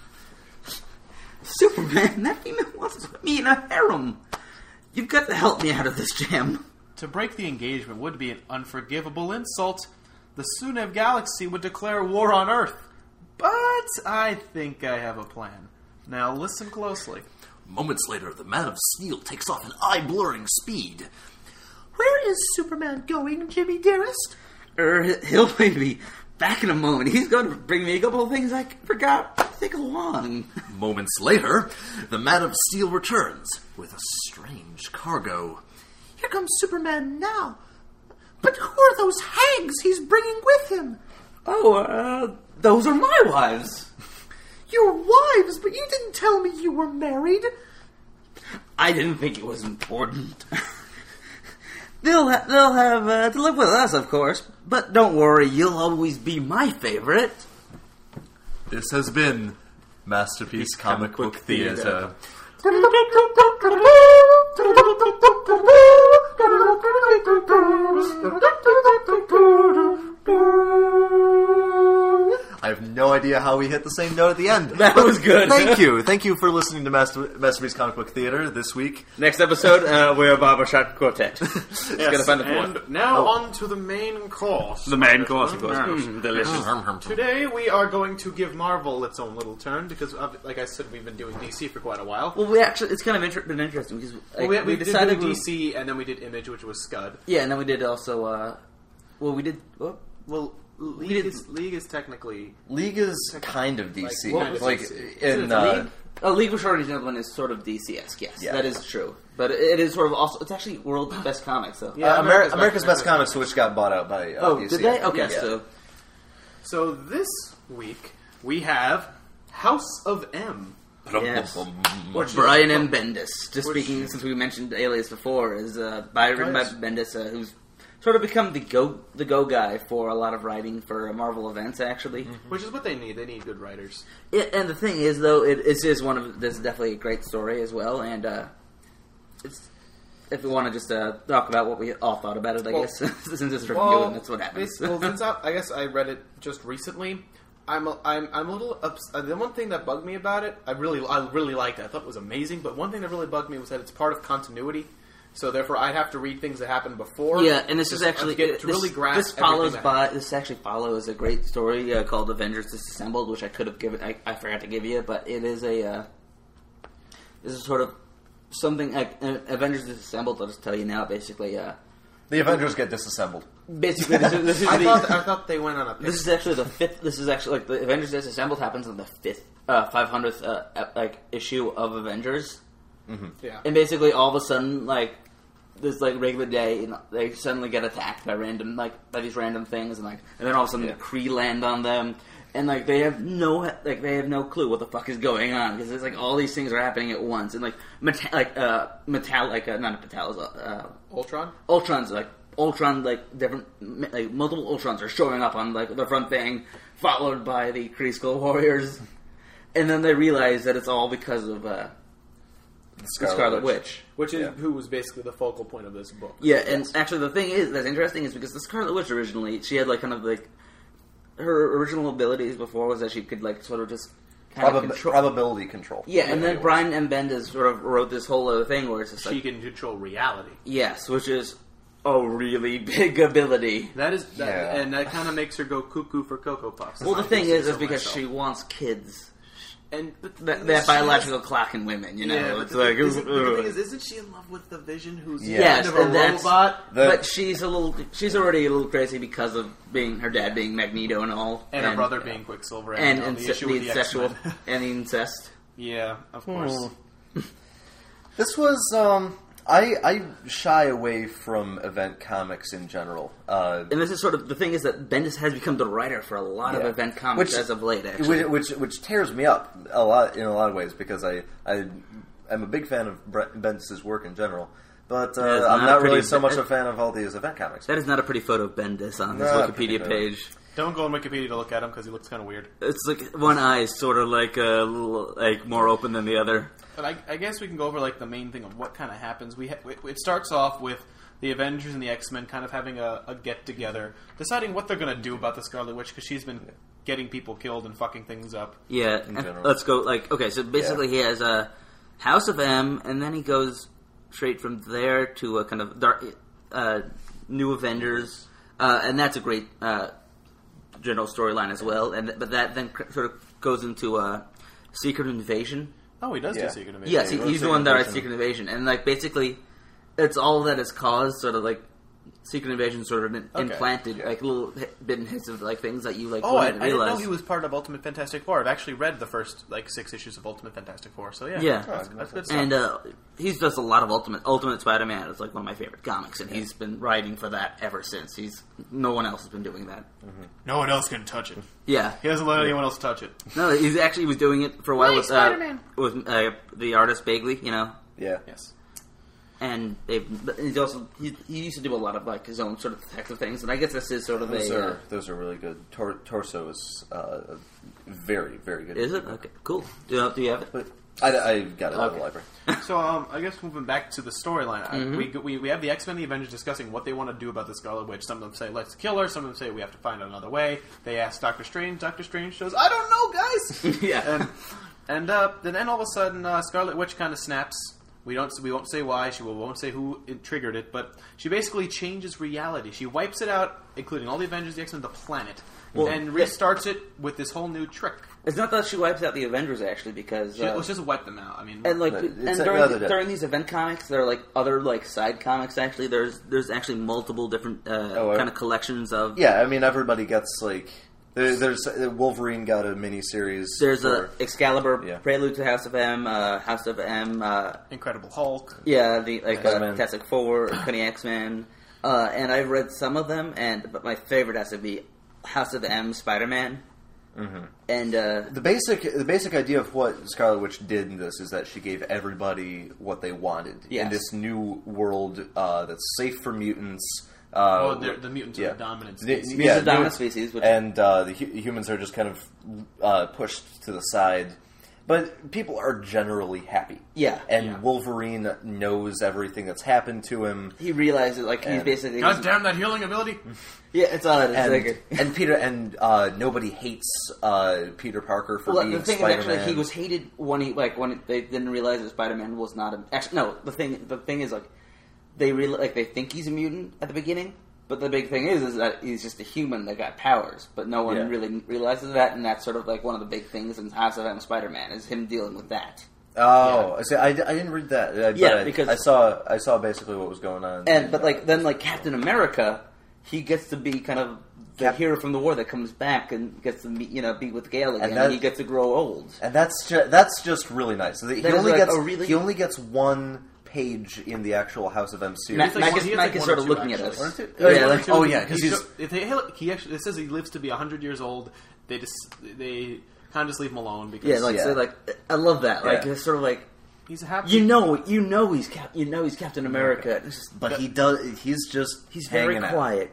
Superman, that female wants to put me in a harem. You've got to help me out of this jam. To break the engagement would be an unforgivable insult. The Sunev Galaxy would declare war on Earth. But I think I have a plan. Now listen closely. Moments later, the Man of Steel takes off an eye-blurring speed. Where is Superman going, Jimmy, dearest? He'll be back in a moment. He's going to bring me a couple of things I forgot to think along. Moments later, the Man of Steel returns with a strange cargo. Here comes Superman now. But who are those hags he's bringing with him? Oh, those are my wives. Your wives, but you didn't tell me you were married. I didn't think it was important. They'll have to live with us, of course. But don't worry, you'll always be my favorite. This has been Masterpiece Comic Book Theater. I have no idea how we hit the same note at the end. That was good. Thank you. Thank you for listening to Masterpiece Comic Book Theater this week. Next episode, we're a barbershop quartet. It's gonna find a And fourth. now on to the main course. The main course, of course. Delicious. Today we are going to give Marvel its own little turn because, like I said, we've been doing DC for quite a while. Well, we actually, it's kind of been interesting because we decided did DC and then we did Image, which was Scud. Yeah, and then we did also, Well, League is technically... League is kind of DC. Like, League of Extraordinary Gentlemen is sort of DC-esque, yes. Yeah. That is true. But it is sort of also... It's actually World's Best Comics, so... Yeah, America's Best Comics, which got bought out by DC. Did they? Okay, Yeah. So this week we have House of M. Yes. Brian M. Bendis. Just speaking, since we mentioned Alias before, is written by Bendis, who's sort of become the go guy for a lot of writing for Marvel events, actually. Mm-hmm. Which is what they need. They need good writers. And the thing is, though, it's just this is definitely a great story as well, and it's... If we want to just talk about what we all thought about it, I guess, since it's review and that's what happens. Since I guess I read it just recently, I'm a little upset. The one thing that bugged me about it, I really liked it. I thought it was amazing, but one thing that really bugged me was that it's part of continuity, So therefore, I'd have to read things that happened before. Yeah, and this is actually this actually follows a great story called Avengers Disassembled, which I could have given. I forgot to give you, but it is this is sort of something like Avengers Disassembled. I'll just tell you now. Basically, the Avengers get disassembled. Basically, this is I thought they went on a. This is actually the fifth. This is actually like the Avengers Disassembled happens in the 500th issue of Avengers. Mm-hmm. Yeah, and basically all of a sudden, like this like regular day, they suddenly get attacked by these random things, and then all of a sudden the Kree land on them, and they have no clue what the fuck is going on because it's all these things are happening at once, and Ultron, different, multiple Ultrons are showing up on, the front thing, followed by the Kree Skull Warriors. And then they realize that it's all because of, the Scarlet Witch. Which is, who was basically the focal point of this book. Yeah, and actually the thing that's interesting is because the Scarlet Witch originally, she had, her original abilities before was that she could, sort of just probability control. Yeah, and then Brian M. Bendis sort of wrote this whole other thing where it's just she can control reality. Yes, which is a really big ability. And that kind of makes her go cuckoo for Cocoa Puffs. Well, the thing is because she wants kids. And that biological clock in women, Yeah, it's the thing is, isn't she in love with the Vision, who's kind of a robot? But she's already a little crazy because of her dad being Magneto and all, and her brother being Quicksilver, and the issue with the sexual and incest. Yeah, of course. This was. I shy away from event comics in general. And this is sort of the thing is that Bendis has become the writer for a lot of event comics as of late, actually. Which tears me up in a lot of ways because I'm a big fan of Bendis' work in general, but I'm not really so much a fan of all these event comics. That is not a pretty photo of Bendis on his Wikipedia page. Don't go on Wikipedia to look at him because he looks kind of weird. It's one eye is sort of a little more open than the other. But I guess we can go over the main thing of what kind of happens. It starts off with the Avengers and the X-Men kind of having a get-together, deciding what they're going to do about the Scarlet Witch because she's been getting people killed and fucking things up. Yeah, let's go, okay, so basically he has a House of M, and then he goes straight from there to a kind of dark, New Avengers, and that's a great general storyline as well, but that then sort of goes into Secret Invasion. Oh, he does do Secret Invasion. Yes, he's the one that writes Secret Invasion. And, basically, it's all that has caused sort of, Secret Invasion sort of been implanted, little bit and hits of, things that you, I didn't know he was part of Ultimate Fantastic Four. I've actually read the first, 6 issues of Ultimate Fantastic Four, so yeah. That's good stuff. And he does a lot of Ultimate Spider-Man. It's, one of my favorite comics, and he's been writing for that ever since. No one else has been doing that. Mm-hmm. No one else can touch it. Yeah. He doesn't let anyone else touch it. No, he was doing it for a while with the artist Bagley, Yeah. Yes. And he used to do a lot of his own sort of detective things, and I guess this is sort of those are really good. Torso is very, very good. Is it? Okay, cool. Do you have it? But I got it out of the library. So I guess moving back to the storyline, we have the X-Men and the Avengers discussing what they want to do about the Scarlet Witch. Some of them say let's kill her. Some of them say we have to find another way. They ask Doctor Strange. Doctor Strange says I don't know, guys. Yeah. And then all of a sudden Scarlet Witch kind of snaps. We won't say why. We won't say who triggered it, but she basically changes reality. She wipes it out, including all the Avengers, the X-Men, the planet, and restarts it with this whole new trick. It's not that she wipes out the Avengers actually, because she just wipe them out. I mean, during these event comics, there are other side comics. Actually, there's actually multiple different kind of collections of. Yeah, I mean, everybody gets There's Wolverine got a miniseries. There's Excalibur, Prelude to House of M, House of M, Incredible Hulk. Yeah, the Fantastic Four, Cunning X-Men, and I've read some of them, but my favorite has to be House of M, Spider-Man. Mm-hmm. And the basic idea of what Scarlet Witch did in this is that she gave everybody what they wanted in this new world that's safe for mutants. The mutants are the dominant species. The dominant species. And the humans are just kind of pushed to the side. But people are generally happy. Yeah. And Wolverine knows everything that's happened to him. He realizes, he's basically... God damn that healing ability! Yeah, it's all it is. And Peter, nobody hates Peter Parker for being Spider-Man. The thing is, actually, he was hated when they didn't realize that Spider-Man was not... The thing is, they think he's a mutant at the beginning. But the big thing is that he's just a human that got powers, but no one really realizes that, and that's sort of like one of the big things in House of M Spider-Man is him dealing with that. Oh, see, I didn't read that. But because I saw basically what was going on. And then Captain America, he gets to be kind of the hero from the war that comes back and gets to meet, be with Gale again, and he gets to grow old. And that's just really nice. So he only gets one page in the actual House of M series. Mike is sort of looking at us. Because it says he lives to be 100 years old. They kind of just leave him alone because So I love that. Like it's sort of like he's happy. He's Captain America. But he's very hanging quiet.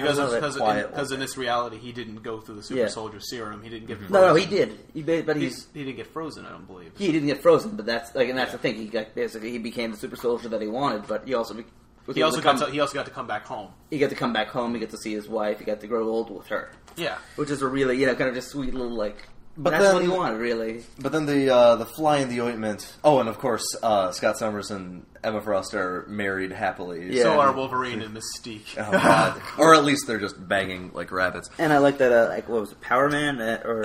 Because in this reality, he didn't go through the super soldier serum. He didn't get frozen. No, he did. He didn't get frozen. I don't believe he didn't get frozen. But that's the thing. He became the super soldier that he wanted. But he also got to come back home. He got to come back home. He got to see his wife. He got to grow old with her. Yeah, which is a really kind of just sweet little But that's then, what he wanted, really. But then the fly in the ointment. Oh, and of course, Scott Summers and Emma Frost are married happily. Yeah. So are Wolverine and Mystique. Oh God! Or at least they're just banging like rabbits. And I like that. What was it, Power Man?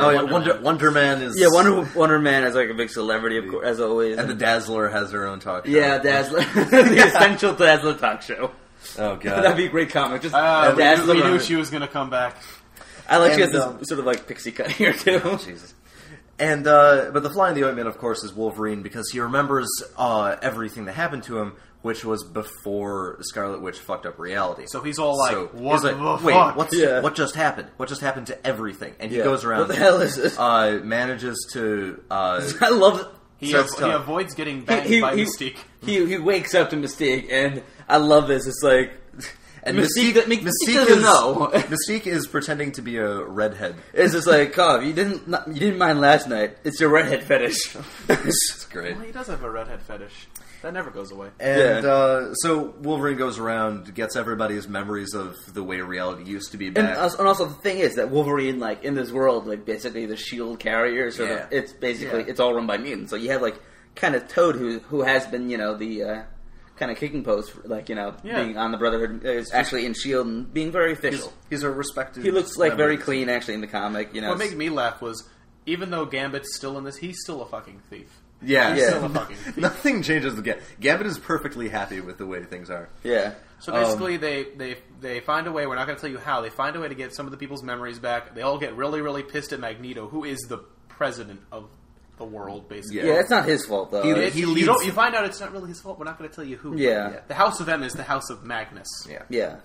Wonder Man is. Yeah, Wonder Man is like a big celebrity, of course, as always. And the Dazzler has her own talk show. Yeah, Dazzler, the essential Dazzler talk show. Oh God, that'd be a great comic. Just Dazzler. We knew she was going to come back. I like she has this sort of like pixie cut here too. Oh, Jesus. And but the fly in the ointment, of course, is Wolverine because he remembers everything that happened to him, which was before Scarlet Witch fucked up reality. So he's all like, "What the fuck? What just happened? What just happened to everything?" And he goes around. What the hell is this? Manages to. I love it. He avoids getting banged by Mystique. He wakes up to Mystique, and I love this. It's like. And Mystique doesn't know. Mystique is pretending to be a redhead. It's just like, oh, you didn't mind last night. It's your redhead fetish. It's great. Well, he does have a redhead fetish. That never goes away. And so Wolverine goes around, gets everybody's memories of the way reality used to be back. And also the thing is that Wolverine, like in this world, like basically the shield carrier, it's basically it's all run by mutants. So you have like kind of Toad, who has been the. Kind of kicking post, being on the Brotherhood, is actually in S.H.I.E.L.D. and being very official. He's a respected... He looks like very clean, actually, in the comic. What made me laugh was, even though Gambit's still in this, he's still a fucking thief. Yeah. He's still a fucking thief. Nothing changes with Gambit. Gambit is perfectly happy with the way things are. Yeah. So basically, they find a way, we're not going to tell you how, they find a way to get some of the people's memories back. They all get really, really pissed at Magneto, who is the president of the world, basically. Yeah, it's not his fault, though. You find out it's not really his fault. We're not going to tell you who. Yeah. The House of M is the House of Magnus. Yeah.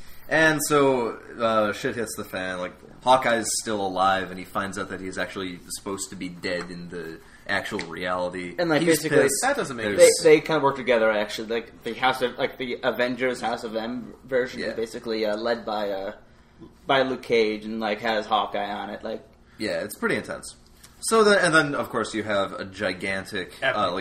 And so shit hits the fan. Like Hawkeye's still alive, and he finds out that he's actually supposed to be dead in the actual reality. And he's basically, pissed. that doesn't make sense. They kind of work together. Actually, like the Avengers House of M version is basically led by Luke Cage and has Hawkeye on it. It's pretty intense. So then of course you have a gigantic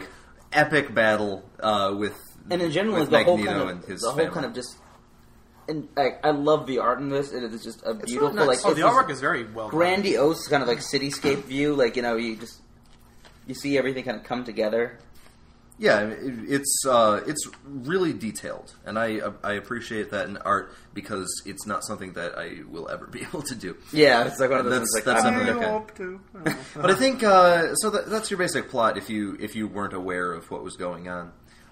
epic battle with in general with Magneto and his family. Kind of just. And I love the art in this. It is just a beautiful. Really nice. The artwork is very well grandiose, kind of cityscape view. You see everything kind of come together. Yeah, it's really detailed, and I appreciate that in art because it's not something that I will ever be able to do. Yeah, it's like one of those. That's something I hope to. But I think so. That's your basic plot if you weren't aware of what was going on.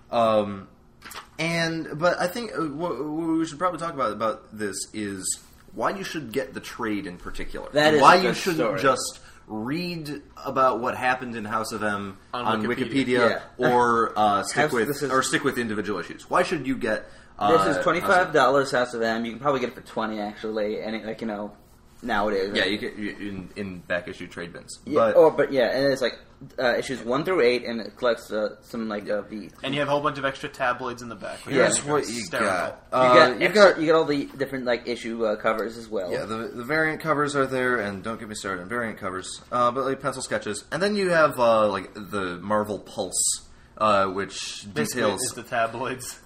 But I think what we should probably talk about this is why you should get the trade in particular. That is why you shouldn't just read about what happened in House of M on Wikipedia or stick with individual issues. Why should you get? This is $25 House of M. You can probably get it for $20 actually, and nowadays. Yeah, you get in back issue trade bins. Yeah, and it's issues 1 through 8, and it collects some V. And you have a whole bunch of extra tabloids in the back. That's what you got. You got all the different issue covers as well. Yeah, the variant covers are there, and don't get me started on variant covers, but pencil sketches, and then you have the Marvel Pulse. Which details is the tabloids.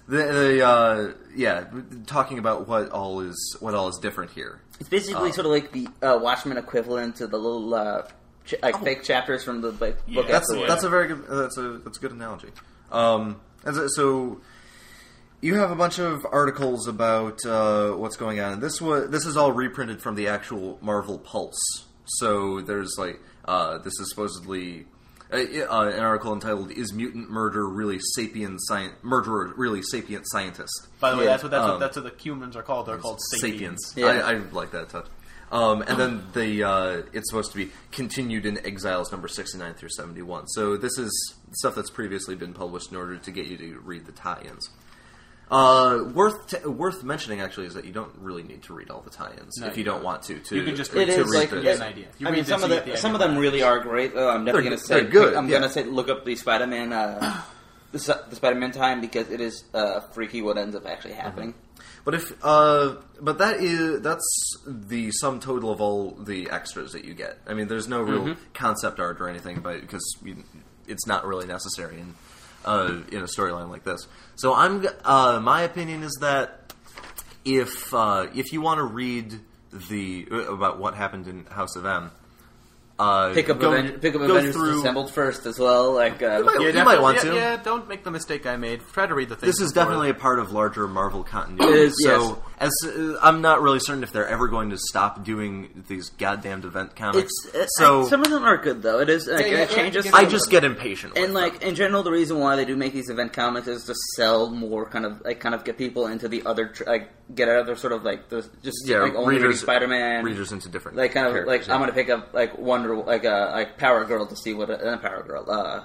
Talking about what all is different here. It's basically sort of like the Watchmen equivalent to the little fake chapters from the book. That's a very good. That's a good analogy. And so You have a bunch of articles about what's going on. This is all reprinted from the actual Marvel Pulse. So there's this is supposedly an article entitled "Is Mutant Murderer Really Sapient Scientist?" By the way, that's what the humans are called. They're called sapiens. Yeah. I like that touch. And then it's supposed to be continued in Exiles number 69 through 71. So this is stuff that's previously been published in order to get you to read the tie-ins. Worth mentioning actually is that you don't really need to read all the tie-ins if you don't want to. You can just read to get an idea. I mean, some of them really are great. Though I'm definitely going to say they're good. I'm going to say look up the Spider-Man the Spider-Man time because it is freaky what ends up actually happening. Mm-hmm. But that's the sum total of all the extras that you get. I mean, there's no real concept art or anything, but because it's not really necessary in a storyline like this. So my opinion is that if you want to read about what happened in House of M, pick up Avengers Assembled first as well. You might want to. Yeah, don't make the mistake I made. Try to read the things. This is definitely a part of larger Marvel continuity. So, I'm not really certain if they're ever going to stop doing these goddamned event comics. Some of them are good though. It is it changes. I just get impatient. And in general, the reason why they do make these event comics is to sell more, kind of get people into the other, get out of their sort of only reading Spider-Man. Readers into different. I'm going to pick up Wonder. Like Power Girl to see what Power Girl.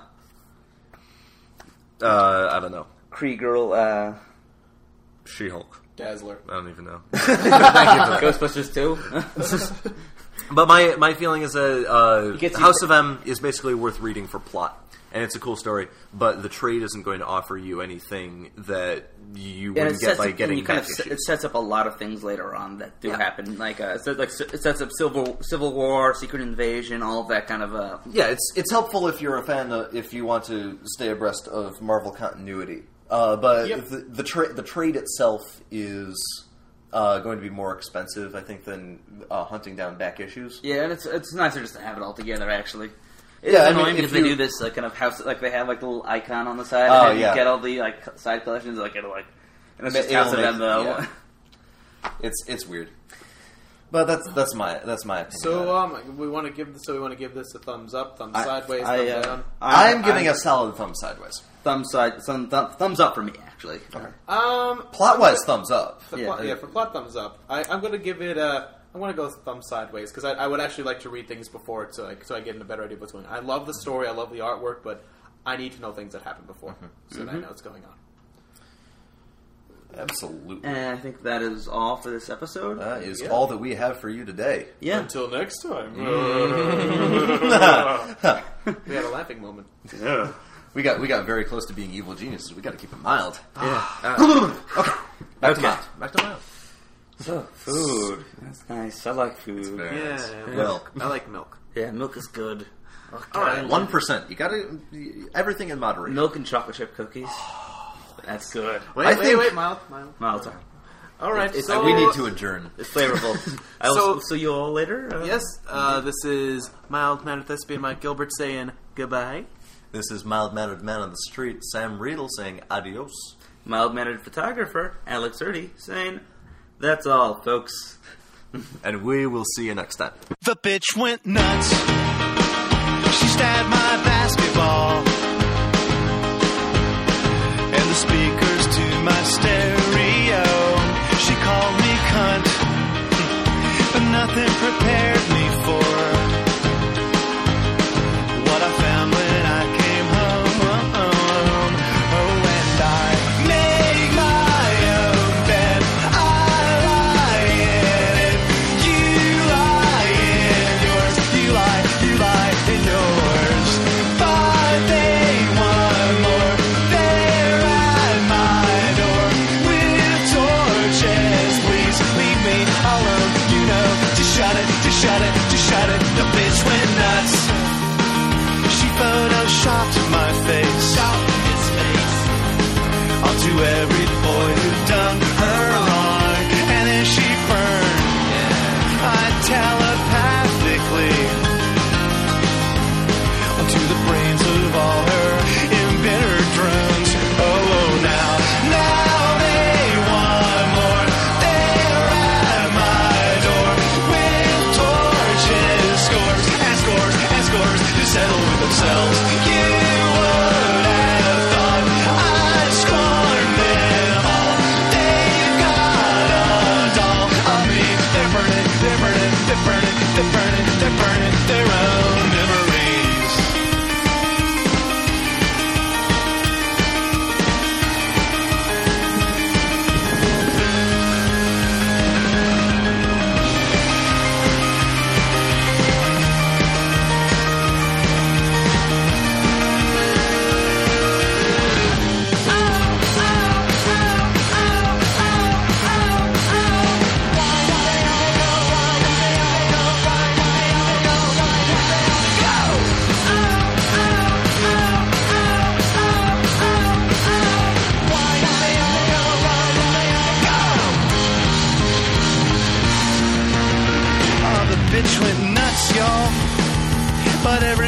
I don't know. Kree Girl. She-Hulk. Dazzler. I don't even know. Ghostbusters 2. But my feeling is that House of M is basically worth reading for plot. And it's a cool story, but the trade isn't going to offer you anything that you wouldn't get by getting back issues. It sets up a lot of things later on that do happen. It sets up Civil War, Secret Invasion, all of that kind of. Yeah, it's helpful if you're a fan. If you want to stay abreast of Marvel continuity, but the trade itself is going to be more expensive, I think, than hunting down back issues. Yeah, and it's nicer just to have it all together, actually. It's annoying because they do this kind of house, they have the little icon on the side, and then you get all the side collections, and it's just House of M though. Yeah. It's weird, but that's my opinion. So we want to give this a thumbs up, thumbs sideways, thumbs down. I'm giving a solid thumb sideways. Thumbs up for me, actually. Okay. Plot wise, thumbs up. For plot, thumbs up. I'm going to give it I want to go thumb sideways because I would actually like to read things before so I get a better idea of what's going on. I love the story, I love the artwork, but I need to know things that happened before so that I know what's going on. Absolutely. And I think that is all for this episode. That is all that we have for you today. Yeah. Until next time. We had a laughing moment. Yeah. We got very close to being evil geniuses. We got to keep it mild. Yeah. Okay. Back to mild. So, food. That's nice. I like food. Nice. Milk. I like milk. Yeah, milk is good. All right, 1%. You got to everything in moderation. Milk and chocolate chip cookies. That's good. Wait, mild. Time. All right, we need to adjourn. It's flavorful. I will see you all later. Yes, this is mild-mannered thespian Mike Gilbert saying goodbye. This is mild-mannered man on the street Sam Riedel saying adios. Mild-mannered photographer Alex Erdy saying that's all, folks. And we will see you next time. The bitch went nuts. She stabbed my basketball. And the speakers to my stereo. She called me cunt. But nothing prepared me for what I found when I came home. Oh, and I make my own bed. I lie in it. You lie in yours. You lie in yours. But they want more. They're at my door. themselves. You would have thought I'd scorn them all. They've got a doll of me. They're burning, they're burning, they're burning, they're burning, they're burning their own memories. Bitch went nuts, y'all. But every